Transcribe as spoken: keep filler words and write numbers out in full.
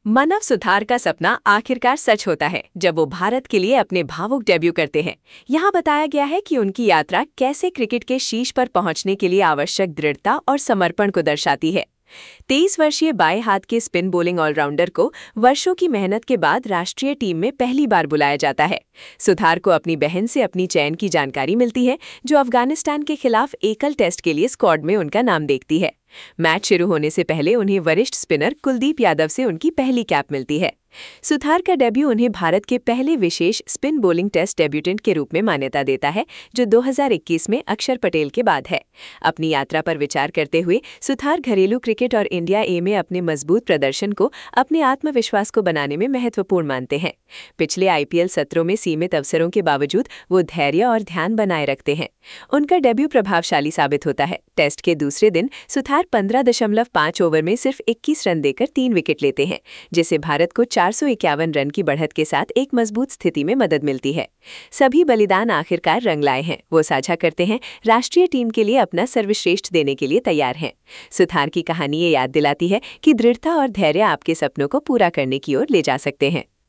मानव सुधार का सपना आखिरकार सच होता है जब वो भारत के लिए अपने भावुक डेब्यू करते हैं। यहाँ बताया गया है कि उनकी यात्रा कैसे क्रिकेट के शीर्ष पर पहुंचने के लिए आवश्यक दृढ़ता और समर्पण को दर्शाती है। तेईस वर्षीय बाएं हाथ के स्पिन बॉलिंग ऑलराउंडर को वर्षों की मेहनत के बाद राष्ट्रीय टीम में पहली बार बुलाया जाता है। सुधार को अपनी बहन से अपनी चयन की जानकारी मिलती है, जो अफगानिस्तान के खिलाफ एकल टेस्ट के लिए स्क्वाड में उनका नाम देखती है। मैच शुरू होने से पहले उन्हें वरिष्ठ स्पिनर कुलदीप यादव से उनकी पहली कैप मिलती है। सुधार का डेब्यू उन्हें भारत के पहले विशेष स्पिन बॉलिंग टेस्ट डेब्यूटेंट के रूप में मान्यता देता है, जो दो हज़ार इक्कीस में अक्षर पटेल के बाद है। अपनी यात्रा पर विचार करते हुए सुधार घरेलू क्रिकेट और इंडिया ए में अपने मजबूत प्रदर्शन को अपने आत्मविश्वास को बनाने में महत्वपूर्ण मानते हैं। पिछले आईपीएल सत्रों में सीमित अवसरों के बावजूद वो धैर्य और ध्यान बनाए रखते हैं। उनका डेब्यू प्रभावशाली साबित होता है। टेस्ट के दूसरे दिन सुधार पंद्रह दशमलव पाँच ओवर में सिर्फ इक्कीस रन देकर तीन विकेट लेते हैं, जिससे भारत को चार सौ इक्यावन रन की बढ़त के साथ एक मजबूत स्थिति में मदद मिलती है। सभी बलिदान आखिरकार रंग लाए हैं। वो साझा करते हैं, राष्ट्रीय टीम के लिए अपना सर्वश्रेष्ठ देने के लिए तैयार हैं। सुधार की कहानी ये याद दिलाती है कि दृढ़ता और धैर्य आपके सपनों को पूरा करने की ओर ले जा सकते हैं।